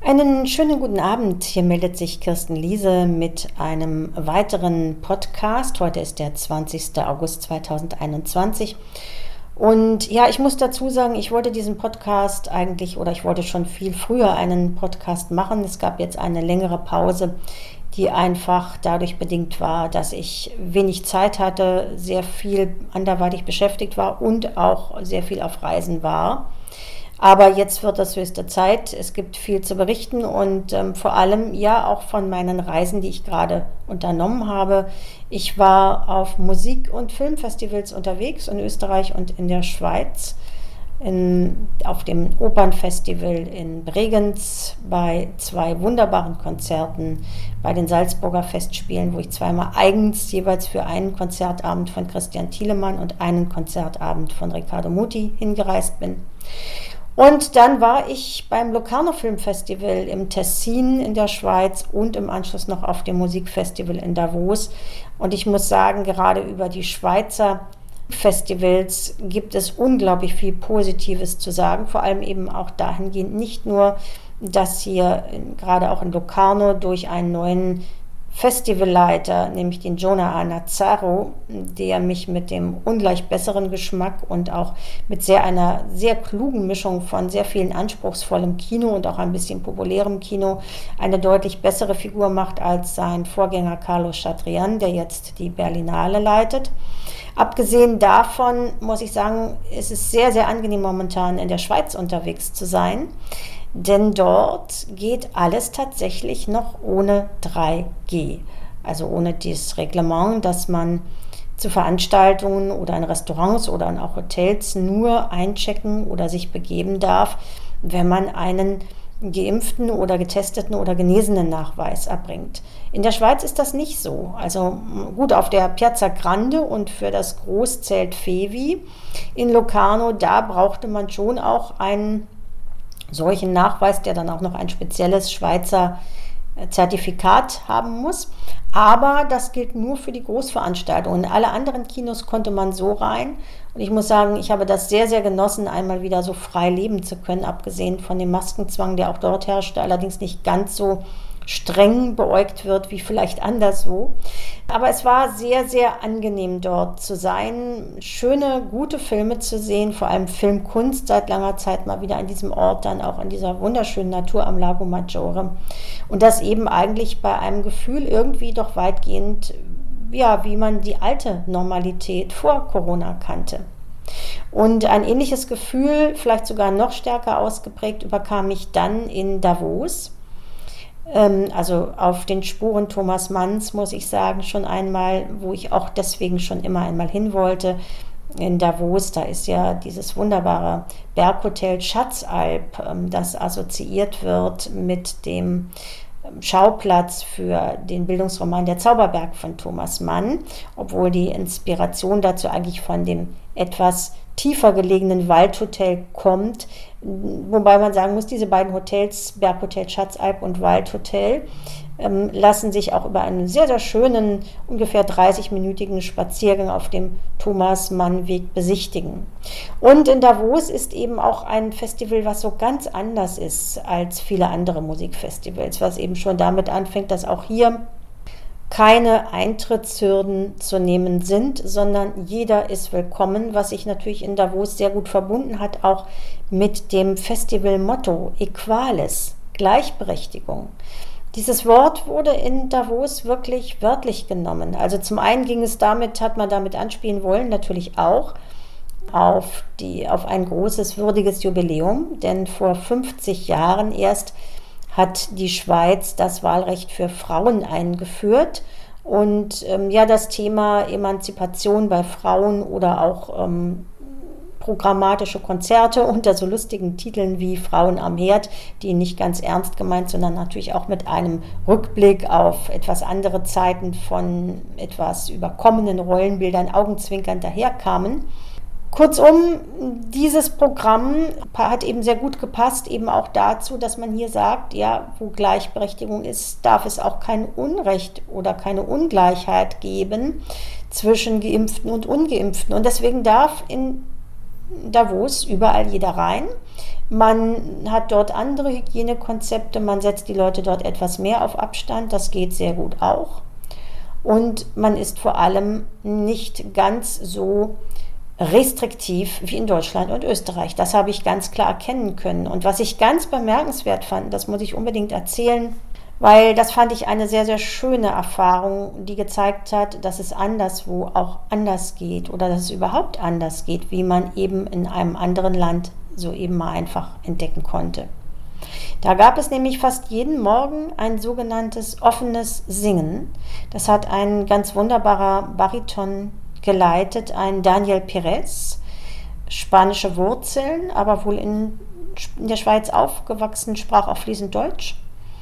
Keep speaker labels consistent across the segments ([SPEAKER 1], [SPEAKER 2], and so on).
[SPEAKER 1] Einen schönen guten Abend. Hier meldet sich Kirsten Liese mit einem weiteren Podcast. Heute ist der 20. August 2021. Und ja, ich muss dazu sagen, ich wollte diesen Podcast eigentlich, oder ich wollte schon viel früher einen Podcast machen. Es gab jetzt eine längere Pause, die einfach dadurch bedingt war, dass ich wenig Zeit hatte, sehr viel anderweitig beschäftigt war und auch sehr viel auf Reisen war. Aber jetzt wird das höchste Zeit. Es gibt viel zu berichten und vor allem ja auch von meinen Reisen, die ich gerade unternommen habe. Ich war auf Musik- und Filmfestivals unterwegs in Österreich und in der Schweiz. Auf dem Opernfestival in Bregenz, bei 2 wunderbaren Konzerten, bei den Salzburger Festspielen, wo ich zweimal eigens jeweils für einen Konzertabend von Christian Thielemann und einen Konzertabend von Riccardo Muti hingereist bin. Und dann war ich beim Locarno Filmfestival im Tessin in der Schweiz und im Anschluss noch auf dem Musikfestival in Davos. Und ich muss sagen, gerade über die Schweizer Festivals gibt es unglaublich viel Positives zu sagen, vor allem eben auch dahingehend nicht nur, dass hier gerade auch in Locarno durch einen neuen Festivalleiter, nämlich den Jonah Nazzaro, der mich mit dem ungleich besseren Geschmack und auch mit einer sehr klugen Mischung von sehr vielen anspruchsvollem Kino und auch ein bisschen populärem Kino eine deutlich bessere Figur macht als sein Vorgänger Carlos Chatrian, der jetzt die Berlinale leitet. Abgesehen davon muss ich sagen, es ist sehr, sehr angenehm momentan in der Schweiz unterwegs zu sein. Denn dort geht alles tatsächlich noch ohne 3G, also ohne dieses Reglement, dass man zu Veranstaltungen oder in Restaurants oder in auch Hotels nur einchecken oder sich begeben darf, wenn man einen geimpften oder getesteten oder genesenen Nachweis erbringt. In der Schweiz ist das nicht so. Also gut, auf der Piazza Grande und für das Großzelt Fevi in Locarno, da brauchte man schon auch einen solchen Nachweis, der dann auch noch ein spezielles Schweizer Zertifikat haben muss. Aber das gilt nur für die Großveranstaltungen. In alle anderen Kinos konnte man so rein. Und ich muss sagen, ich habe das sehr, sehr genossen, einmal wieder so frei leben zu können, abgesehen von dem Maskenzwang, der auch dort herrschte, allerdings nicht ganz so streng beäugt wird wie vielleicht anderswo. Aber es war sehr, sehr angenehm dort zu sein, schöne, gute Filme zu sehen, vor allem Filmkunst seit langer Zeit mal wieder an diesem Ort, dann auch in dieser wunderschönen Natur am Lago Maggiore. Und das eben eigentlich bei einem Gefühl irgendwie doch weitgehend, ja, wie man die alte Normalität vor Corona kannte. Und ein ähnliches Gefühl, vielleicht sogar noch stärker ausgeprägt, überkam mich dann in Davos. Also auf den Spuren Thomas Manns, muss ich sagen, schon einmal, wo ich auch deswegen schon immer einmal hin wollte. In Davos, da ist ja dieses wunderbare Berghotel Schatzalp, das assoziiert wird mit dem Schauplatz für den Bildungsroman Der Zauberberg von Thomas Mann, obwohl die Inspiration dazu eigentlich von dem etwas tiefer gelegenen Waldhotel kommt, wobei man sagen muss, diese beiden Hotels, Berghotel Schatzalp und Waldhotel, lassen sich auch über einen sehr, sehr schönen, ungefähr 30-minütigen Spaziergang auf dem Thomas-Mann-Weg besichtigen. Und in Davos ist eben auch ein Festival, was so ganz anders ist als viele andere Musikfestivals, was eben schon damit anfängt, dass auch hier keine Eintrittshürden zu nehmen sind, sondern jeder ist willkommen, was sich natürlich in Davos sehr gut verbunden hat, auch mit dem Festivalmotto Equalis, Gleichberechtigung. Dieses Wort wurde in Davos wirklich wörtlich genommen. Also zum einen hat man damit anspielen wollen, natürlich auch auf ein großes, würdiges Jubiläum, denn vor 50 Jahren erst hat die Schweiz das Wahlrecht für Frauen eingeführt und das Thema Emanzipation bei Frauen oder auch programmatische Konzerte unter so lustigen Titeln wie Frauen am Herd, die nicht ganz ernst gemeint, sondern natürlich auch mit einem Rückblick auf etwas andere Zeiten von etwas überkommenen Rollenbildern augenzwinkernd daherkamen. Kurzum, dieses Programm hat eben sehr gut gepasst, eben auch dazu, dass man hier sagt, ja, wo Gleichberechtigung ist, darf es auch kein Unrecht oder keine Ungleichheit geben zwischen Geimpften und Ungeimpften. Und deswegen darf in Davos überall jeder rein. Man hat dort andere Hygienekonzepte, man setzt die Leute dort etwas mehr auf Abstand, das geht sehr gut auch. Und man ist vor allem nicht ganz so restriktiv wie in Deutschland und Österreich. Das habe ich ganz klar erkennen können. Und was ich ganz bemerkenswert fand, das muss ich unbedingt erzählen, weil das fand ich eine sehr, sehr schöne Erfahrung, die gezeigt hat, dass es anderswo auch anders geht oder dass es überhaupt anders geht, wie man eben in einem anderen Land so eben mal einfach entdecken konnte. Da gab es nämlich fast jeden Morgen ein sogenanntes offenes Singen. Das hat ein ganz wunderbarer Bariton geleitet, ein Daniel Perez, spanische Wurzeln, aber wohl in der Schweiz aufgewachsen, sprach auch fließend Deutsch.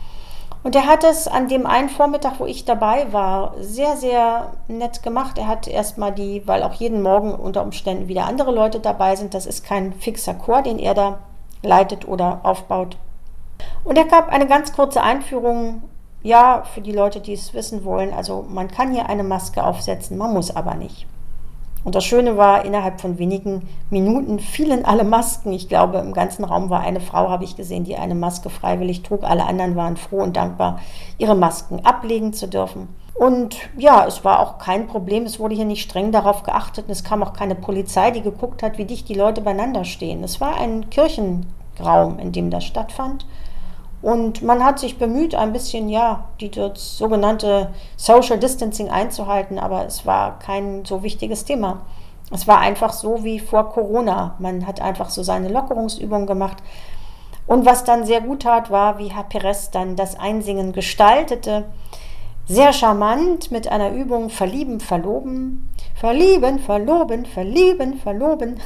[SPEAKER 1] Und er hat es an dem einen Vormittag, wo ich dabei war, sehr, sehr nett gemacht. Er hat erstmal weil auch jeden Morgen unter Umständen wieder andere Leute dabei sind, das ist kein fixer Chor, den er da leitet oder aufbaut. Und er gab eine ganz kurze Einführung, ja, für die Leute, die es wissen wollen. Also man kann hier eine Maske aufsetzen, man muss aber nicht. Und das Schöne war, innerhalb von wenigen Minuten fielen alle Masken. Ich glaube, im ganzen Raum war eine Frau, habe ich gesehen, die eine Maske freiwillig trug. Alle anderen waren froh und dankbar, ihre Masken ablegen zu dürfen. Und ja, es war auch kein Problem. Es wurde hier nicht streng darauf geachtet. Und es kam auch keine Polizei, die geguckt hat, wie dicht die Leute beieinander stehen. Es war ein Kirchenraum, in dem das stattfand. Und man hat sich bemüht, ein bisschen, ja, das sogenannte Social Distancing einzuhalten, aber es war kein so wichtiges Thema. Es war einfach so wie vor Corona. Man hat einfach so seine Lockerungsübungen gemacht. Und was dann sehr gut tat, war, wie Herr Perez dann das Einsingen gestaltete. Sehr charmant mit einer Übung Verlieben, Verloben, Verlieben, Verloben, Verlieben, Verloben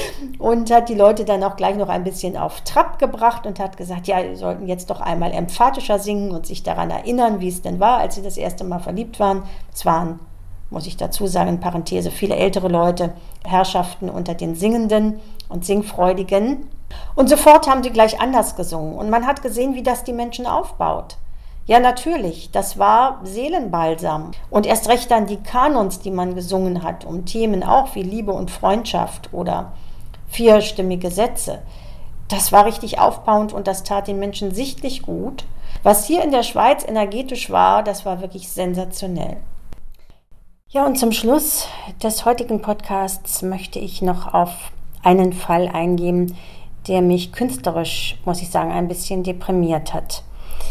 [SPEAKER 1] und hat die Leute dann auch gleich noch ein bisschen auf Trab gebracht und hat gesagt, ja, sie sollten jetzt doch einmal emphatischer singen und sich daran erinnern, wie es denn war, als sie das erste Mal verliebt waren. Es waren, muss ich dazu sagen, in Parenthese, viele ältere Leute, Herrschaften unter den Singenden und Singfreudigen. Und sofort haben sie gleich anders gesungen und man hat gesehen, wie das die Menschen aufbaut. Ja, natürlich, das war Seelenbalsam. Und erst recht dann die Kanons, die man gesungen hat, um Themen auch wie Liebe und Freundschaft oder vierstimmige Sätze. Das war richtig aufbauend und das tat den Menschen sichtlich gut. Was hier in der Schweiz energetisch war, das war wirklich sensationell. Ja, und zum Schluss des heutigen Podcasts möchte ich noch auf einen Fall eingehen, der mich künstlerisch, muss ich sagen, ein bisschen deprimiert hat.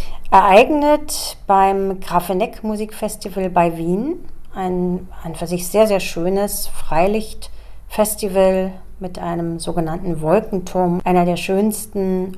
[SPEAKER 1] Ereignet beim Grafeneck Musikfestival bei Wien, ein für sich sehr, sehr schönes Freilichtfestival mit einem sogenannten Wolkenturm, einer der schönsten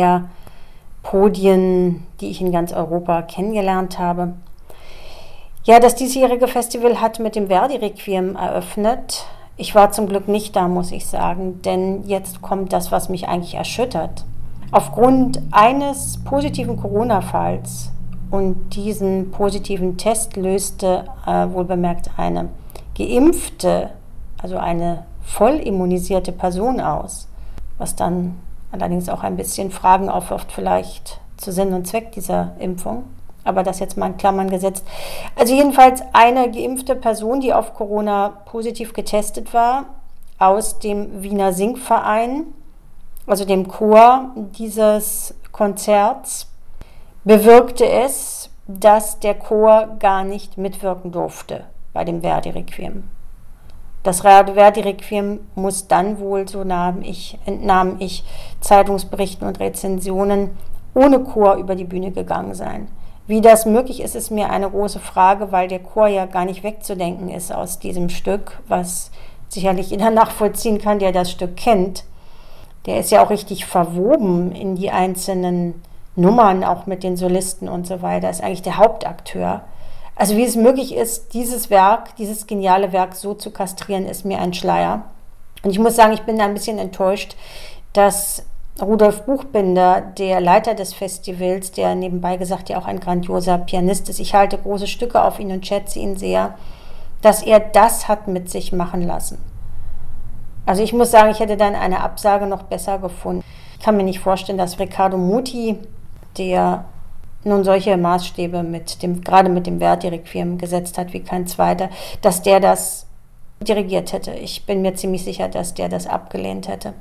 [SPEAKER 1] Open-Air-Podien, die ich in ganz Europa kennengelernt habe. Ja, das diesjährige Festival hat mit dem Verdi-Requiem eröffnet. Ich war zum Glück nicht da, muss ich sagen, denn jetzt kommt das, was mich eigentlich erschüttert. Aufgrund eines positiven Corona-Falls und diesen positiven Test löste wohlbemerkt eine geimpfte, also eine vollimmunisierte Person aus, was dann allerdings auch ein bisschen Fragen aufwirft vielleicht zu Sinn und Zweck dieser Impfung, aber das jetzt mal in Klammern gesetzt. Also jedenfalls eine geimpfte Person, die auf Corona positiv getestet war, aus dem Wiener Singverein, also dem Chor dieses Konzerts, bewirkte es, dass der Chor gar nicht mitwirken durfte bei dem Verdi-Requiem. Das Verdi-Requiem muss dann wohl, so entnahm ich Zeitungsberichten und Rezensionen, ohne Chor über die Bühne gegangen sein. Wie das möglich ist, ist mir eine große Frage, weil der Chor ja gar nicht wegzudenken ist aus diesem Stück, was sicherlich jeder nachvollziehen kann, der das Stück kennt. Der ist ja auch richtig verwoben in die einzelnen Nummern, auch mit den Solisten und so weiter. Ist eigentlich der Hauptakteur. Also wie es möglich ist, dieses geniale Werk so zu kastrieren, ist mir ein Schleier. Und ich muss sagen, ich bin da ein bisschen enttäuscht, dass Rudolf Buchbinder, der Leiter des Festivals, der nebenbei gesagt ja auch ein grandioser Pianist ist, ich halte große Stücke auf ihn und schätze ihn sehr, dass er das hat mit sich machen lassen. Also ich muss sagen, ich hätte dann eine Absage noch besser gefunden. Ich kann mir nicht vorstellen, dass Riccardo Muti, der nun solche Maßstäbe gerade mit dem Verdi-Requiem gesetzt hat wie kein zweiter, dass der das dirigiert hätte. Ich bin mir ziemlich sicher, dass der das abgelehnt hätte.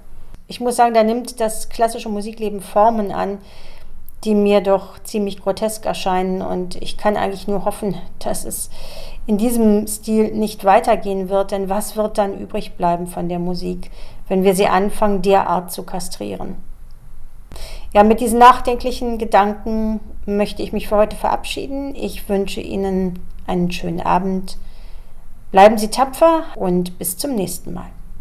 [SPEAKER 1] ich muss sagen, da nimmt das klassische Musikleben Formen an, die mir doch ziemlich grotesk erscheinen. Und ich kann eigentlich nur hoffen, dass es in diesem Stil nicht weitergehen wird. Denn was wird dann übrig bleiben von der Musik, wenn wir sie anfangen, derart zu kastrieren? Ja, mit diesen nachdenklichen Gedanken möchte ich mich für heute verabschieden. Ich wünsche Ihnen einen schönen Abend. Bleiben Sie tapfer und bis zum nächsten Mal.